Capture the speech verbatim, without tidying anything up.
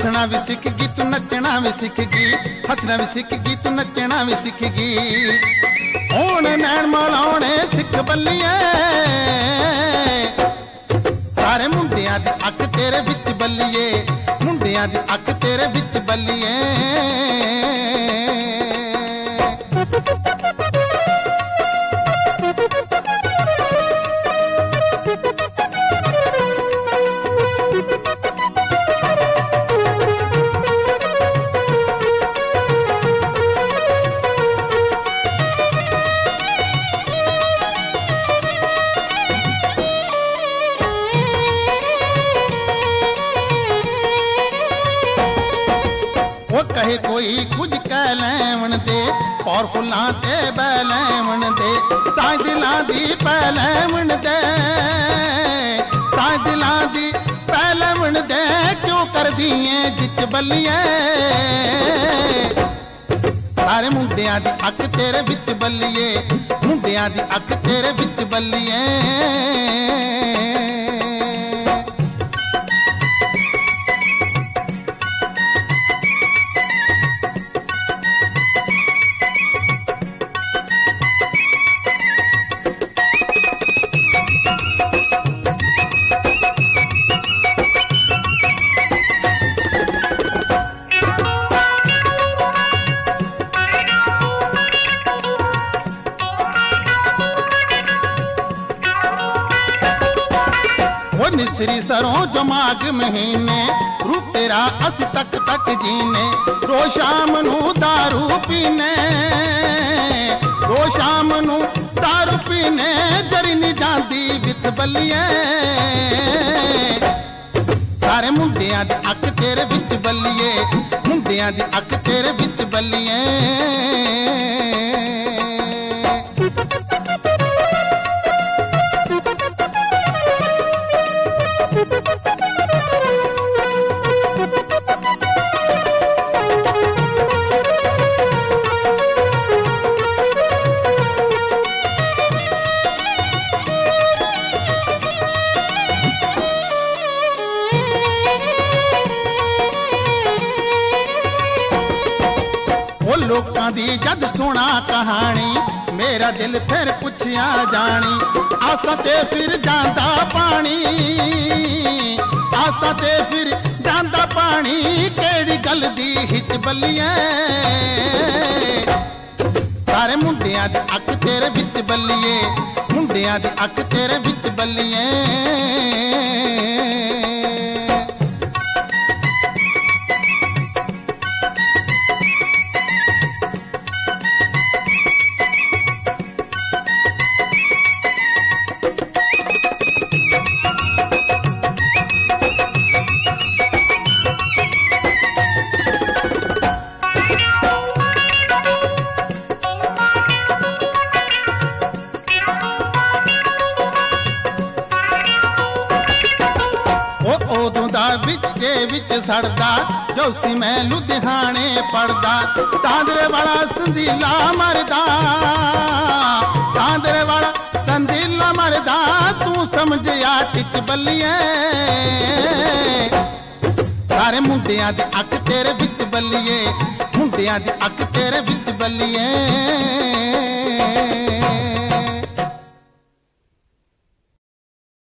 हसना भी सीख गई तू नचना भी सीख गई, हसना भी सीख गई तू नचना भी सीख गई। हुण नैन मलाउणे सिख बल्लिए, सारे मुंडियां दी अख तेरे विच बल्लिए, मुंडियां दी अख तेरे विच बल्लिए। कहे कोई कुछ कह लैवन दे, पावरफुल्लां ते बह लैवन दे, सां दिलां दी पै लैवन दे, सां दिलां दी पै लैवन दे। क्यों कर दिए जिच बल्लिए, सारे मुंडियां दी अख तेरे विच बल्लिए, मुंडियां दी अख तेरे विच बल्लिए। निसरी सरों जो माघ महीने, रूप तेरा अस तक तक जीने। रोज शाम नू दारू पीने, रोज शाम नू दारू पीने, जरी नी जांदी वित बल्लिए। सारे मुंडियां दी अख तेरे विच बल्लिए, मुंडियां दी अख तेरे विच बल्लिए। लोकां दी जद सुना कहानी, मेरा दिल फिर पुछया जानी। आसा ते फिर जांदा पानी, आसा ते फिर जांदा पानी, केड़ी गल दी हिच बल्लिए। सारे मुंडियां दी अख तेरे विच बल्लिए, मुंडियां दी अख तेरे विच बल्लिए। विचे विच सड़दा जो सी मैं लुधियाने पढ़दा। तांदरे वाला संदीला मरदा, तांदरे वाला संदीला मरदा, तू समझया टिक बल्लिए। सारे मुंडियां दी अख तेरे विच बल्लिए, मुंडियां दी अख तेरे विच बल्लिए।